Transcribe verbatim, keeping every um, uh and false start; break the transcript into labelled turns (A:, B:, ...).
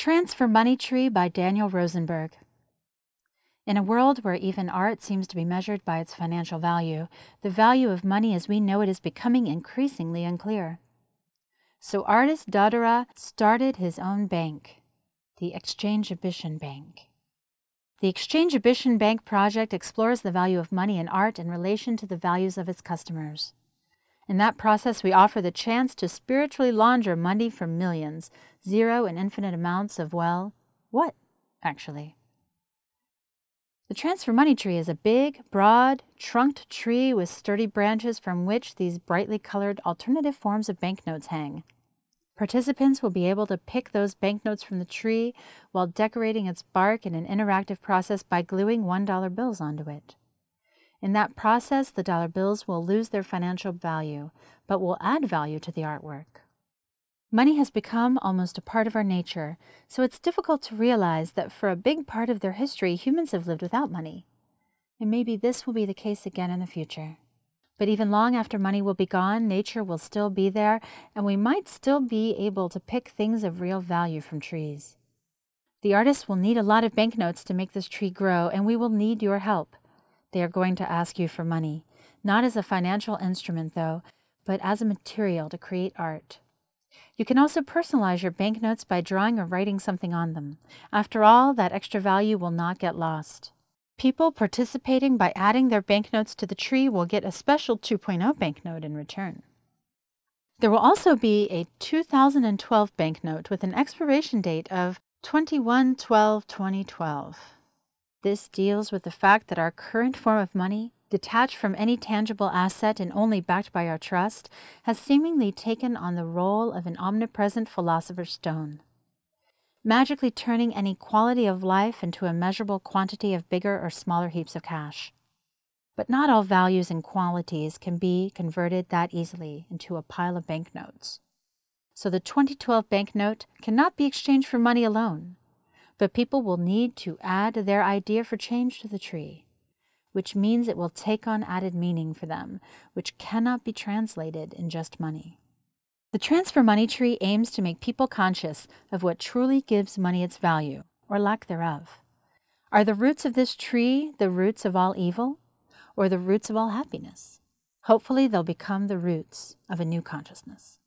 A: Transfer Money Tree by Daniel Rosenberg. In a world where even art seems to be measured by its financial value, the value of money as we know it is becoming increasingly unclear. So artist Dodera started his own bank, the Exchangeabition Bank. The Exchangeabition Bank project explores the value of money in art in relation to the values of its customers. In that process, we offer the chance to spiritually launder money for millions, zero and infinite amounts of, well, what, actually? The Transfer Money Tree is a big, broad, trunked tree with sturdy branches from which these brightly colored alternative forms of banknotes hang. Participants will be able to pick those banknotes from the tree while decorating its bark in an interactive process by gluing one dollar bills onto it. In that process, the dollar bills will lose their financial value, but will add value to the artwork. Money has become almost a part of our nature, so it's difficult to realize that for a big part of their history, humans have lived without money. And maybe this will be the case again in the future. But even long after money will be gone, nature will still be there, and we might still be able to pick things of real value from trees. The artists will need a lot of banknotes to make this tree grow, and we will need your help. They are going to ask you for money, not as a financial instrument, though, but as a material to create art. You can also personalize your banknotes by drawing or writing something on them. After all, that extra value will not get lost. People participating by adding their banknotes to the tree will get a special two point oh banknote in return. There will also be a two thousand twelve banknote with an expiration date of twenty-one twelve twenty twelve. This deals with the fact that our current form of money, detached from any tangible asset and only backed by our trust, has seemingly taken on the role of an omnipresent philosopher's stone, magically turning any quality of life into a measurable quantity of bigger or smaller heaps of cash. But not all values and qualities can be converted that easily into a pile of banknotes. So the twenty twelve banknote cannot be exchanged for money alone, but people will need to add their idea for change to the tree, which means it will take on added meaning for them, which cannot be translated in just money. The Transfer Money Tree aims to make people conscious of what truly gives money its value, or lack thereof. Are the roots of this tree the roots of all evil, or the roots of all happiness? Hopefully they'll become the roots of a new consciousness.